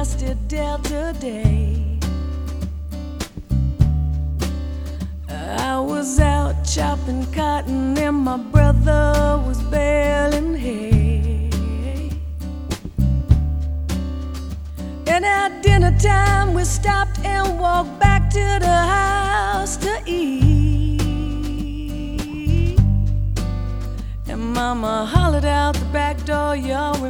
Delta Day. I was out chopping cotton and my brother was baling hay. And at dinner time we stopped and walked back to the house to eat. And Mama hollered out the back door, y'all